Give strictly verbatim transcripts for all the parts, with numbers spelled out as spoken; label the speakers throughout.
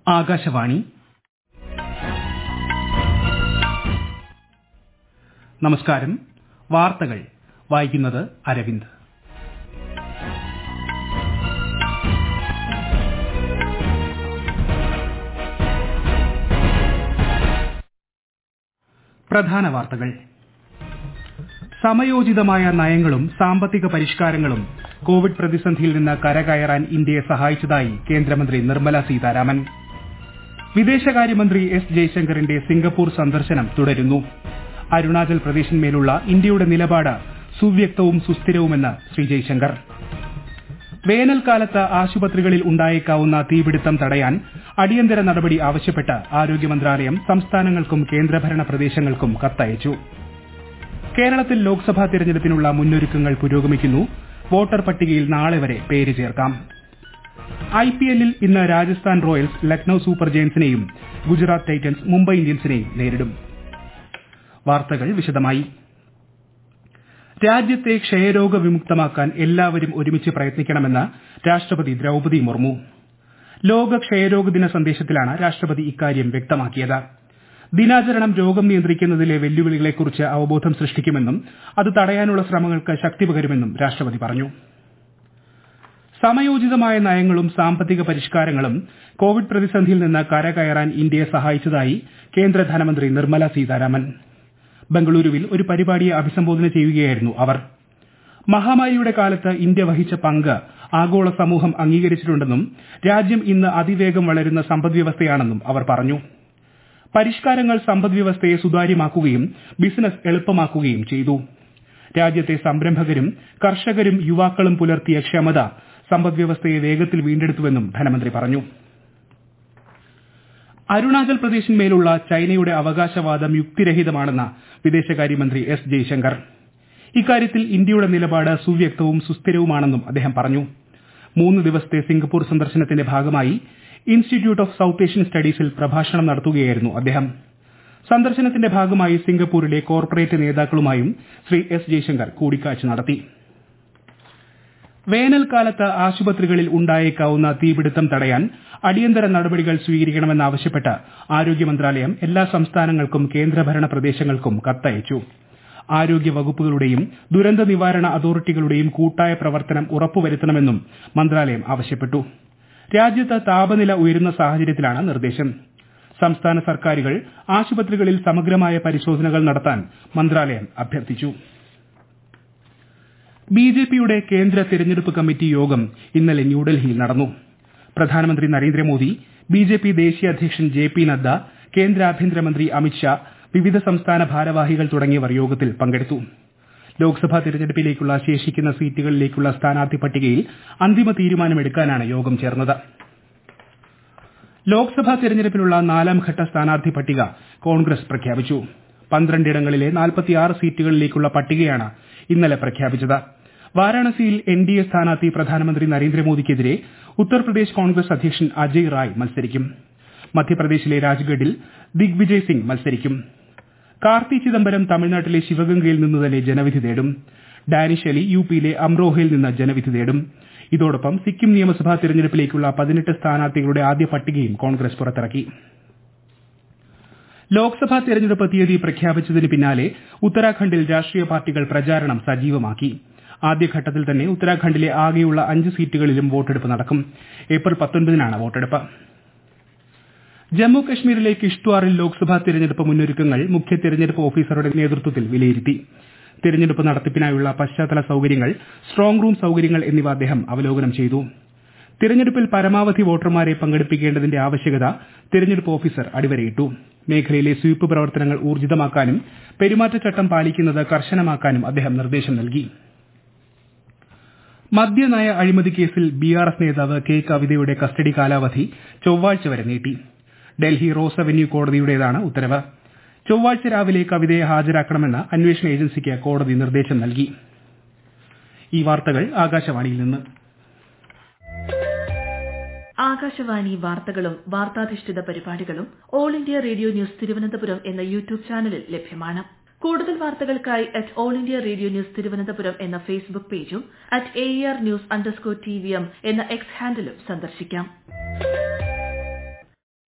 Speaker 1: ആകാശവാണി. നമസ്കാരം. വാർത്തകൾ വായിക്കുന്നത് അരവിന്ദ്. പ്രധാന വാർത്തകൾ. സമയോചിതമായ നയങ്ങളും സാമ്പത്തിക പരിഷ്കാരങ്ങളും കോവിഡ് പ്രതിസന്ധിയിൽ നിന്ന് കരകയറാൻ ഇന്ത്യയെ സഹായിച്ചതായി കേന്ദ്രമന്ത്രി നിർമ്മല സീതാരാമൻ. വിദേശകാര്യമന്ത്രി എസ് ജയശങ്കറിന്റെ സിംഗപ്പൂർ സന്ദർശനം തുടരുന്നു. അരുണാചൽ പ്രദേശിന്മേലുള്ള ഇന്ത്യയുടെ നിലപാട് സുവ്യക്തവും സുസ്ഥിരവുമെന്ന് ശ്രീ ജയശങ്കർ. വേനൽക്കാലത്ത് ആശുപത്രികളിൽ ഉണ്ടായേക്കാവുന്ന തീപിടുത്തം തടയാൻ അടിയന്തര നടപടി ആവശ്യപ്പെട്ട് ആരോഗ്യ മന്ത്രാലയം സംസ്ഥാനങ്ങൾക്കും കേന്ദ്രഭരണ പ്രദേശങ്ങൾക്കും കത്തയച്ചു. കേരളത്തിൽ ലോക്സഭാ തെരഞ്ഞെടുപ്പിനുള്ള മുന്നൊരുക്കങ്ങൾ പുരോഗമിക്കുന്നു. വോട്ടർ പട്ടികയിൽ നാളെ വരെ പേര് ചേർക്കാം. ഐപിഎല്ലിൽ ഇന്ന് രാജസ്ഥാൻ റോയൽസ് ലക്നൌ സൂപ്പർ ജയന്റ്സിനെയും ഗുജറാത്ത് ടൈറ്റൻസ് മുംബൈ ഇന്ത്യൻസിനെയും നേരിടും. വാർത്തകൾ വിശദമായി. രാജ്യത്തെ ക്ഷയരോഗ വിമുക്തമാക്കാൻ എല്ലാവരും ഒരുമിച്ച് പ്രയത്നിക്കണമെന്ന് രാഷ്ട്രപതി ദ്രൌപദി മുർമു. ലോക ക്ഷയരോഗ ദിന സന്ദേശത്തിലാണ് രാഷ്ട്രപതി ഇക്കാര്യം വ്യക്തമാക്കിയത്. ദിനാചരണം രോഗം നിയന്ത്രിക്കുന്നതിലെ വെല്ലുവിളികളെക്കുറിച്ച് അവബോധം സൃഷ്ടിക്കുമെന്നും അത് തടയാനുള്ള ശ്രമങ്ങൾക്ക് ശക്തി പകരുമെന്നും രാഷ്ട്രപതി പറഞ്ഞു. സമയോചിതമായ നയങ്ങളും സാമ്പത്തിക പരിഷ്കാരങ്ങളും കോവിഡ് പ്രതിസന്ധിയിൽ നിന്ന് കരകയറാൻ ഇന്ത്യയെ സഹായിച്ചതായി കേന്ദ്ര ധനമന്ത്രി നിർമ്മല സീതാരാമൻ. ബംഗളൂരുവിൽ ഒരു പരിപാടിയെ അഭിസംബോധന ചെയ്യുകയായിരുന്നു അവർ. മഹാമാരിയുടെ കാലത്ത് ഇന്ത്യ വഹിച്ച പങ്ക് ആഗോള സമൂഹം അംഗീകരിച്ചിട്ടുണ്ടെന്നും രാജ്യം ഇന്ന് അതിവേഗം വളരുന്ന സമ്പദ്വ്യവസ്ഥയാണെന്നും അവർ പറഞ്ഞു. പരിഷ്കാരങ്ങൾ സമ്പദ്വ്യവസ്ഥയെ സുതാര്യമാക്കുകയും ബിസിനസ് എളുപ്പമാക്കുകയും ചെയ്തു. രാജ്യത്തെ സംരംഭകരും കർഷകരും യുവാക്കളും പുലർത്തിയ ക്ഷമത സമ്പദ്വ്യവസ്ഥയെ വേഗത്തിൽ വീണ്ടെടുത്തുവെന്നും ധനമന്ത്രി പറഞ്ഞു. അരുണാചൽ പ്രദേശിന്മേലുള്ള ചൈനയുടെ അവകാശവാദം യുക്തിരഹിതമാണെന്ന് വിദേശകാര്യമന്ത്രി എസ് ജയശങ്കർ. ഇക്കാര്യത്തിൽ ഇന്ത്യയുടെ നിലപാട് സുവ്യക്തവും സുസ്ഥിരവുമാണെന്നും അദ്ദേഹം പറഞ്ഞു. മൂന്ന് ദിവസത്തെ സിംഗപ്പൂർ സന്ദർശനത്തിന്റെ ഭാഗമായി ഇൻസ്റ്റിറ്റ്യൂട്ട് ഓഫ് സൌത്ത് ഏഷ്യൻ സ്റ്റഡീസിൽ പ്രഭാഷണം നടത്തുകയായിരുന്നു അദ്ദേഹം. സന്ദർശനത്തിന്റെ ഭാഗമായി സിംഗപ്പൂരിലെ കോർപ്പറേറ്റ് നേതാക്കളുമായും ശ്രീ എസ് ജയശങ്കർ കൂടിക്കാഴ്ച നടത്തി. വേനൽക്കാലത്ത് ആശുപത്രികളിൽ ഉണ്ടായേക്കാവുന്ന തീപിടുത്തം തടയാൻ അടിയന്തര നടപടികൾ സ്വീകരിക്കണമെന്നാവശ്യപ്പെട്ട് ആരോഗ്യ മന്ത്രാലയം എല്ലാ സംസ്ഥാനങ്ങൾക്കും കേന്ദ്രഭരണ പ്രദേശങ്ങൾക്കും കത്തയച്ചു. ആരോഗ്യ വകുപ്പുകളുടെയും ദുരന്ത നിവാരണ അതോറിറ്റികളുടെയും കൂട്ടായ പ്രവർത്തനം ഉറപ്പുവരുത്തണമെന്നും മന്ത്രാലയം ആവശ്യപ്പെട്ടു. രാജ്യത്ത് താപനില ഉയരുന്ന സാഹചര്യത്തിലാണ് നിർദ്ദേശം. സംസ്ഥാന സർക്കാരുകൾ ആശുപത്രികളിൽ സമഗ്രമായ പരിശോധനകൾ നടത്താൻ മന്ത്രാലയം അഭ്യർത്ഥിച്ചു. ബിജെപിയുടെ കേന്ദ്ര തെരഞ്ഞെടുപ്പ് കമ്മിറ്റി യോഗം ഇന്നലെ ന്യൂഡൽഹിയിൽ നടന്നു. പ്രധാനമന്ത്രി നരേന്ദ്രമോദി, ബിജെപി ദേശീയ അധ്യക്ഷൻ ജെ പി നദ്ദ, കേന്ദ്ര ആഭ്യന്തരമന്ത്രി അമിത്ഷാ, വിവിധ സംസ്ഥാന ഭാരവാഹികൾ തുടങ്ങിയവർ യോഗത്തിൽ പങ്കെടുത്തു. ലോക്സഭാ തെരഞ്ഞെടുപ്പിലേക്കുള്ള ശേഷിക്കുന്ന സീറ്റുകളിലേക്കുള്ള സ്ഥാനാർത്ഥി പട്ടികയിൽ അന്തിമ തീരുമാനമെടുക്കാനാണ് യോഗം ചേർന്നത്. ലോക്സഭാ തെരഞ്ഞെടുപ്പിനുള്ള നാലാം ഘട്ട സ്ഥാനാർത്ഥി പട്ടിക കോൺഗ്രസ് പ്രഖ്യാപിച്ചു. പന്ത്രണ്ടിടങ്ങളിലെ നാൽപ്പത്തിയാറ് സീറ്റുകളിലേക്കുള്ള പട്ടികയാണ് ഇന്നലെ പ്രഖ്യാപിച്ചത്. വാരാണസിയിൽ എൻ ഡി എ സ്ഥാനാർത്ഥി പ്രധാനമന്ത്രി നരേന്ദ്രമോദിക്കെതിരെ ഉത്തർപ്രദേശ് കോൺഗ്രസ് അധ്യക്ഷൻ അജയ് റായ് മത്സരിക്കും. മധ്യപ്രദേശിലെ രാജ്ഗഡിൽ ദിഗ്വിജയ് സിംഗ് മത്സരിക്കും. കാർത്തി ചിദംബരം തമിഴ്നാട്ടിലെ ശിവഗംഗയിൽ നിന്ന് തന്നെ ജനവിധി തേടും. ഡാനിഷ് അലി യുപിയിലെ അംറോഹയിൽ നിന്ന് ജനവിധി തേടും. ഇതോടൊപ്പം സിക്കിം നിയമസഭാ തെരഞ്ഞെടുപ്പിലേക്കുള്ള പതിനെട്ട് സ്ഥാനാർത്ഥികളുടെ ആദ്യ പട്ടികയും കോൺഗ്രസ് പുറത്തിറക്കി. ലോക്സഭാ തെരഞ്ഞെടുപ്പ് തീയതി പ്രഖ്യാപിച്ചതിന് പിന്നാലെ ഉത്തരാഖണ്ഡിൽ രാഷ്ട്രീയ പാർട്ടികൾ പ്രചാരണം സജീവമാക്കി. ആദ്യഘട്ടത്തിൽ തന്നെ ഉത്തരാഖണ്ഡിലെ ആകെയുള്ള അഞ്ച് സീറ്റുകളിലും വോട്ടെടുപ്പ് നടക്കും. ഏപ്രിൽ പത്തൊൻപതിനാണ് വോട്ടെടുപ്പ്. ജമ്മു കശ്മീരിലെ കിഷ്ത്വാറിൽ ലോക്സഭാ തെരഞ്ഞെടുപ്പ് മുന്നൊരുക്കങ്ങൾ മുഖ്യ തെരഞ്ഞെടുപ്പ് ഓഫീസറുടെ നേതൃത്വത്തിൽ വിലയിരുത്തി. തെരഞ്ഞെടുപ്പ് നടത്തിപ്പിനായുള്ള പശ്ചാത്തല സൌകര്യങ്ങൾ, സ്ട്രോങ് റൂം സൌകര്യങ്ങൾ എന്നിവ അദ്ദേഹം അവലോകനം ചെയ്തു. തെരഞ്ഞെടുപ്പിൽ പരമാവധി വോട്ടർമാരെ പങ്കെടുപ്പിക്കേണ്ടതിന്റെ ആവശ്യകത തെരഞ്ഞെടുപ്പ് ഓഫീസർ അടിവരയിട്ടു. മേഖലയിലെ സ്വീപ്പ് പ്രവർത്തനങ്ങൾ ഊർജിതമാക്കാനും പെരുമാറ്റച്ചട്ടം പാലിക്കുന്നത് കർശനമാക്കാനും അദ്ദേഹം നിർദ്ദേശം നൽകി. മദ്യനയ അഴിമതി കേസിൽ ബി ആർ എസ് നേതാവ് കെ കവിതയുടെ കസ്റ്റഡി കാലാവധി ചൊവ്വാഴ്ച വരെ നീട്ടി. ഡൽഹി റോസ് അവന്യൂ കോടതിയുടേതാണ് ഉത്തരവ്. ചൊവ്വാഴ്ച രാവിലെ കവിതയെ ഹാജരാക്കണമെന്ന് അന്വേഷണ ഏജൻസിക്ക് കോടതി നിർദ്ദേശം നൽകി. ഈ വാർത്തകൾ ആകാശവാണിയിൽ നിന്ന്.
Speaker 2: ആകാശവാണി വാർത്തകളും വാർത്താധിഷ്ഠിത പരിപാടികളും all India radio news Thiruvananthapuram എന്ന യൂട്യൂബ് ചാനലിൽ ലഭ്യമാണ്. കൂടുതൽ വാർത്തകൾക്കായി at all India radio news Thiruvananthapuram എന്ന ഫേസ്ബുക്ക് പേജും at A R news underscore T V M എന്ന എക്സ് ഹാൻഡിലും സന്ദർശിക്കാം.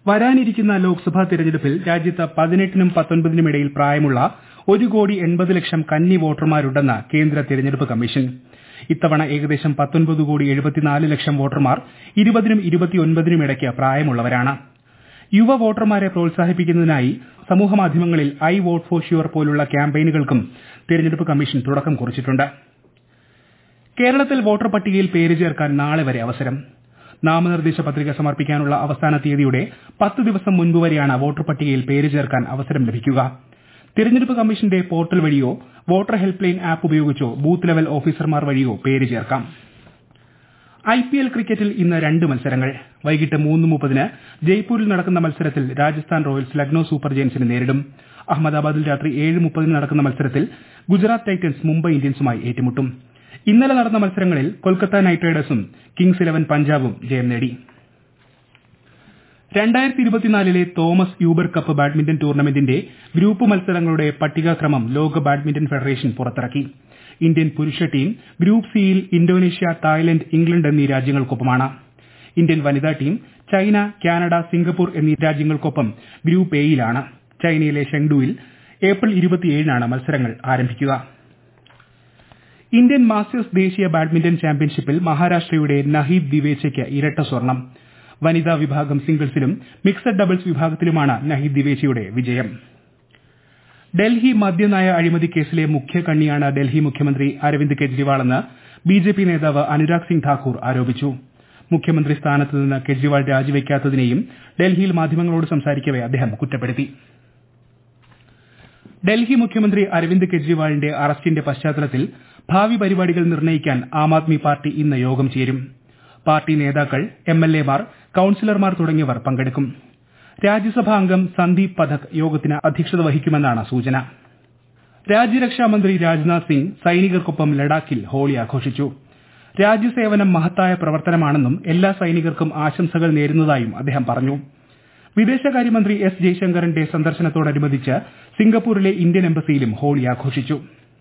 Speaker 1: വരാനിരിക്കുന്ന ലോക്സഭാ തെരഞ്ഞെടുപ്പിൽ രാജ്യത്ത് പതിനെട്ടിനും പത്തൊൻപതിനും ഇടയിൽ പ്രായമുള്ള ഒരു കോടി എൺപത് ലക്ഷം കന്നി വോട്ടർമാരുണ്ടെന്ന് കേന്ദ്ര തെരഞ്ഞെടുപ്പ് കമ്മീഷൻ. ഇത്തവണ ഏകദേശം പത്തൊൻപത് കോടി എഴുപത്തിനാല് ലക്ഷം വോട്ടർമാർ ഇരുപതിനും ഇരുപത്തിയൊൻപതിനും ഇടയ്ക്ക് പ്രായമുള്ളവരാണ്. യുവ വോട്ടർമാരെ പ്രോത്സാഹിപ്പിക്കുന്നതിനായി സമൂഹമാധ്യമങ്ങളിൽ ഐ വോട്ട് ഫോർ ഷ്യൂർ പോലുള്ള ക്യാമ്പയിനുകൾക്കും തെരഞ്ഞെടുപ്പ് കമ്മീഷൻ തുടക്കം കുറിച്ചിട്ടുണ്ട്. കേരളത്തിൽ വോട്ടർ പട്ടികയിൽ പേര് ചേർക്കാൻ നാളെ വരെ അവസരം. നാമനിർദ്ദേശ പത്രിക സമർപ്പിക്കാനുള്ള അവസാന തീയതിയുടെ പത്ത് ദിവസം മുൻപ് വരെയാണ് വോട്ടർ പട്ടികയിൽ പേര് ചേർക്കാൻ അവസരം ലഭിക്കുക. തെരഞ്ഞെടുപ്പ് കമ്മീഷന്റെ പോർട്ടൽ വഴിയോ വോട്ടർ ഹെൽപ്പ് ലൈൻ ആപ്പ് ഉപയോഗിച്ചോ ബൂത്ത് ലെവൽ ഓഫീസർമാർ വഴിയോ പേര് ചേർക്കാം. ഐപിഎൽ ക്രിക്കറ്റിൽ ഇന്ന് രണ്ട് മത്സരങ്ങൾ. വൈകിട്ട് മൂന്ന് മുപ്പതിന് ജയ്പൂരിൽ നടക്കുന്ന മത്സരത്തിൽ രാജസ്ഥാൻ റോയൽസ് ലക്നൌ സൂപ്പർ ജയൻസിനെ നേരിടും. അഹമ്മദാബാദിൽ രാത്രി ഏഴ് മുപ്പതിന് നടക്കുന്ന മത്സരത്തിൽ ഗുജറാത്ത് ടൈറ്റൻസ് മുംബൈ ഇന്ത്യൻസുമായി ഏറ്റുമുട്ടും. ഇന്നലെ നടന്ന മത്സരങ്ങളിൽ കൊൽക്കത്ത നൈറ്റ് റൈഡേഴ്സും കിങ്സ് ഇലവൻ പഞ്ചാബും ജയം നേടി. രണ്ടായിരത്തി ഇരുപത്തിനാലിലെ തോമസ് യൂബർ കപ്പ് ബാഡ്മിന്റൺ ടൂർണമെന്റിന്റെ ഗ്രൂപ്പ് മത്സരങ്ങളുടെ പട്ടികാക്രമം ലോക ബാഡ്മിന്റൺ ഫെഡറേഷൻ പുറത്തിറക്കി. ഇന്ത്യൻ പുരുഷ ടീം ഗ്രൂപ്പ് സിയിൽ ഇന്തോനേഷ്യ, തായ്ലൻഡ്, ഇംഗ്ലണ്ട് എന്നീ രാജ്യങ്ങൾക്കൊപ്പമാണ്. ഇന്ത്യൻ വനിതാ ടീം ചൈന, കാനഡ, സിംഗപ്പൂർ എന്നീ രാജ്യങ്ങൾക്കൊപ്പം ഗ്രൂപ്പ് എയിലാണ്. ചൈനയിലെ ഷെങ്ഡുവിൽ ഏപ്രിൽ ഇരുപത്തിയേഴിനാണ് മത്സരങ്ങൾ ആരംഭിക്കുക. ഇന്ത്യൻ മാസ്റ്റേഴ്സ് ദേശീയ ബാഡ്മിന്റൺ ചാമ്പ്യൻഷിപ്പിൽ മഹാരാഷ്ട്രയുടെ നഹീദ് ദിവേച്ചയ്ക്ക് ഇരട്ട സ്വർണം. വനിതാ വിഭാഗം സിംഗിൾസിലും മിക്സഡ് ഡബിൾസ് വിഭാഗത്തിലുമാണ് നഹീദ് ദിവേച്ചയുടെ വിജയം. ഡൽഹി മദ്യനയ അഴിമതി കേസിലെ മുഖ്യ കണ്ണിയാണ് ഡൽഹി മുഖ്യമന്ത്രി അരവിന്ദ് കെജ്രിവാളെന്ന് ബിജെപി നേതാവ് അനുരാഗ് സിംഗ് ഠാക്കൂർ ആരോപിച്ചു. മുഖ്യമന്ത്രി സ്ഥാനത്ത് നിന്ന് കെജ്രിവാൾ രാജിവെക്കാത്തതിനെയും ഡൽഹിയിൽ മാധ്യമങ്ങളോട് സംസാരിക്കവെ അദ്ദേഹം കുറ്റപ്പെടുത്തി. ഡൽഹി മുഖ്യമന്ത്രി അരവിന്ദ് കെജ്രിവാളിന്റെ അറസ്റ്റിന്റെ പശ്ചാത്തലത്തിൽ ഭാവി പരിപാടികൾ നിർണ്ണയിക്കാൻ ആം ആദ്മി പാർട്ടി ഇന്ന് യോഗം ചേരും. പാർട്ടി നേതാക്കൾ, എംഎൽഎമാർ, കൌൺസിലർമാർ തുടങ്ങിയവർ പങ്കെടുക്കും. രാജ്യസഭാ അംഗം സന്ദീപ് പഥക് യോഗത്തിന് അധ്യക്ഷത വഹിക്കുമെന്നാണ് സൂചന. രാജ്യരക്ഷാമന്ത്രി രാജ്നാഥ് സിംഗ് സൈനികർക്കൊപ്പം ലഡാക്കിൽ ഹോളി ആഘോഷിച്ചു. രാജ്യസേവനം മഹത്തായ പ്രവർത്തനമാണെന്നും എല്ലാ സൈനികർക്കും ആശംസകൾ നേരുന്നതായും അദ്ദേഹം പറഞ്ഞു. വിദേശകാര്യമന്ത്രി എസ് ജയശങ്കറിന്റെ സന്ദർശനത്തോടനുബന്ധിച്ച് സിംഗപ്പൂരിലെ ഇന്ത്യൻ എംബസിയിലും ഹോളി ആഘോഷിച്ചു.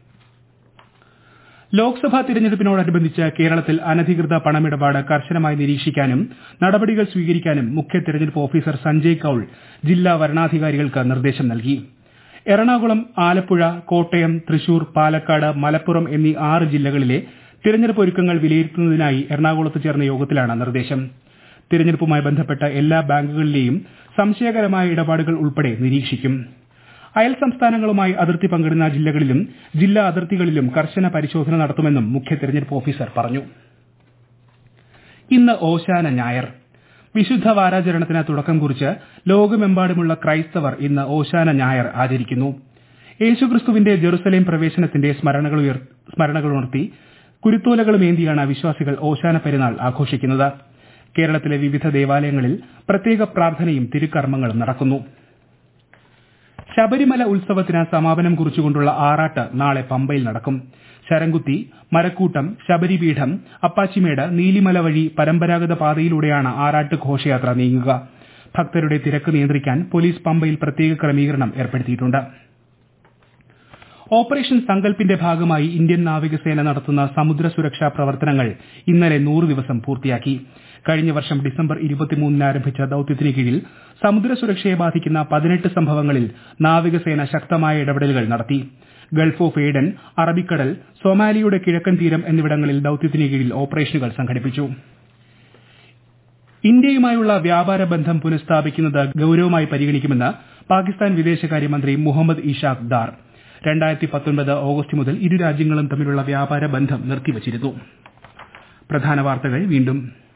Speaker 1: ലോക്സഭാ തിരഞ്ഞെടുപ്പിനോടനുബന്ധിച്ച് കേരളത്തിൽ അനധികൃത പണമിടപാട് കർശനമായി നിരീക്ഷിക്കാനും നടപടികൾ സ്വീകരിക്കാനും മുഖ്യ തെരഞ്ഞെടുപ്പ് ഓഫീസർ സഞ്ജയ് കൌൾ ജില്ലാ വരണാധികാരികൾക്ക് നിർദ്ദേശം നൽകി. എറണാകുളം, ആലപ്പുഴ, കോട്ടയം, തൃശൂർ, പാലക്കാട്, മലപ്പുറം എന്നീ ആറ് ജില്ലകളിലെ തിരഞ്ഞെടുപ്പ് ഒരുക്കങ്ങൾ വിലയിരുത്തുന്നതിനായി എറണാകുളത്ത് ചേർന്ന യോഗത്തിലാണ് നിർദ്ദേശം. തിരഞ്ഞെടുപ്പുമായി ബന്ധപ്പെട്ട എല്ലാ ബാങ്കുകളിലെയും സംശയകരമായ ഇടപാടുകൾ ഉൾപ്പെടെ നിരീക്ഷിക്കും. അയൽ സംസ്ഥാനങ്ങളുമായി അതിർത്തി പങ്കിടുന്ന ജില്ലകളിലും ജില്ലാ അതിർത്തികളിലും കർശന പരിശോധന നടത്തുമെന്നും മുഖ്യ തെരഞ്ഞെടുപ്പ് ഓഫീസർ പറഞ്ഞു. ഇന്ന് ഓശാന ഞായർ. വിശുദ്ധ വാരാചരണത്തിന് തുടക്കം കുറിച്ച് ലോകമെമ്പാടുമുള്ള ക്രൈസ്തവർ ഇന്ന് ഓശാന ഞായർ ആചരിക്കുന്നു. യേശുക്രിസ്തുവിന്റെ ജെറുസലേം പ്രവേശനത്തിന്റെ സ്മരണകളുണർത്തി കുരുത്തോലകളുമേന്തിയാണ് വിശ്വാസികൾ ഓശാന പെരുന്നാൾ ആഘോഷിക്കുന്നത്. കേരളത്തിലെ വിവിധ ദേവാലയങ്ങളിൽ പ്രത്യേക പ്രാർത്ഥനയും തിരുക്കർമ്മങ്ങളും നടക്കുന്നു. ശബരിമല ഉത്സവത്തിന് സമാപനം കുറിച്ചുകൊണ്ടുള്ള ആറാട്ട് നാളെ പമ്പയിൽ നടക്കും. ശരംകുത്തി, മരക്കൂട്ടം, ശബരിപീഠം, അപ്പാച്ചിമേട്, നീലിമല വഴി പരമ്പരാഗത പാതയിലൂടെയാണ് ആറാട്ട് ഘോഷയാത്ര നീങ്ങുക. ഭക്തരുടെ തിരക്ക് നിയന്ത്രിക്കാൻ പോലീസ് പമ്പയിൽ പ്രത്യേക ക്രമീകരണം ഏർപ്പെടുത്തിയിട്ടുണ്ട്. ഓപ്പറേഷൻ സങ്കൽപ്പിന്റെ ഭാഗമായി ഇന്ത്യൻ നാവികസേന നടത്തുന്ന സമുദ്ര സുരക്ഷാ പ്രവർത്തനങ്ങൾ ഇന്നലെ നൂറ് ദിവസം പൂർത്തിയാക്കി. കഴിഞ്ഞ വർഷം ഡിസംബർ ഇരുപത്തിമൂന്നിന് ആരംഭിച്ച ദൌത്യത്തിന് കീഴിൽ സമുദ്ര സുരക്ഷയെ ബാധിക്കുന്ന പതിനെട്ട് സംഭവങ്ങളിൽ നാവികസേന ശക്തമായ ഇടപെടലുകൾ നടത്തി. ഗൾഫ് ഓഫ് ഏഡൻ, അറബിക്കടൽ, സൊമാലിയുടെ കിഴക്കൻ തീരം എന്നിവിടങ്ങളിൽ ദൌത്യത്തിന് കീഴിൽ ഓപ്പറേഷനുകൾ സംഘടിപ്പിച്ചു. ഇന്ത്യയുമായുള്ള വ്യാപാര ബന്ധം പുനഃസ്ഥാപിക്കുന്നത് ഗൌരവമായി പരിഗണിക്കുമെന്ന് പാകിസ്ഥാൻ വിദേശകാര്യമന്ത്രി മുഹമ്മദ് ഇഷാഖ് ദാർ. രണ്ടായിരത്തി പത്തൊൻപത് ഓഗസ്റ്റ് മുതൽ ഇരു രാജ്യങ്ങളും തമ്മിലുള്ള വ്യാപാര ബന്ധം നിർത്തിവച്ചിരുന്നു. പ്രധാന വാർത്തകൾ വീണ്ടും.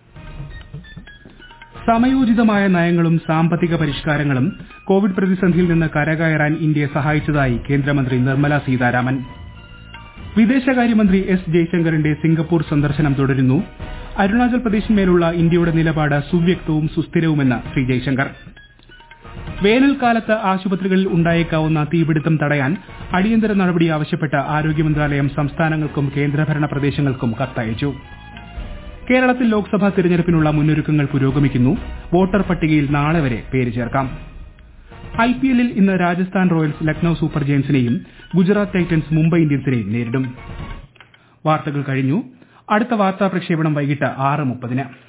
Speaker 1: സമയോചിതമായ നയങ്ങളും സാമ്പത്തിക പരിഷ്കാരങ്ങളും കോവിഡ് പ്രതിസന്ധിയിൽ നിന്ന് കരകയറാൻ ഇന്ത്യയെ സഹായിച്ചതായി കേന്ദ്രമന്ത്രി നിർമ്മല സീതാരാമൻ. വിദേശകാര്യമന്ത്രി എസ് ജയശങ്കറിന്റെ സിംഗപ്പൂർ സന്ദർശനം തുടരുന്നു. അരുണാചൽ പ്രദേശിന്മേലുള്ള ഇന്ത്യയുടെ നിലപാട് സുവ്യക്തവും സുസ്ഥിരവുമെന്ന് ശ്രീ ജയശങ്കർ. വേനൽക്കാലത്ത് ആശുപത്രികളിൽ ഉണ്ടായേക്കാവുന്ന തീപിടുത്തം തടയാൻ അടിയന്തര നടപടി ആവശ്യപ്പെട്ട് ആരോഗ്യ മന്ത്രാലയം സംസ്ഥാനങ്ങൾക്കും കേന്ദ്രഭരണ പ്രദേശങ്ങൾക്കും കത്തയച്ചു. കേരളത്തിൽ ലോക്സഭാ തിരഞ്ഞെടുപ്പിനുള്ള മുന്നൊരുക്കങ്ങൾ പുരോഗമിക്കുന്നു. വോട്ടർ പട്ടികയിൽ നാളെ വരെ പേര് ചേർക്കാം. ഐപിഎല്ലിൽ ഇന്ന് രാജസ്ഥാൻ റോയൽസ് ലക്നൌ സൂപ്പർ ജയൻസിനെയും ഗുജറാത്ത് ടൈറ്റൻസ് മുംബൈ ഇന്ത്യൻസിനെയും നേരിടും. വാർത്തകൾ കഴിഞ്ഞു. അടുത്ത വാർത്താ പ്രക്ഷേപണം വൈകിട്ട് ആറ് മുപ്പതിന്.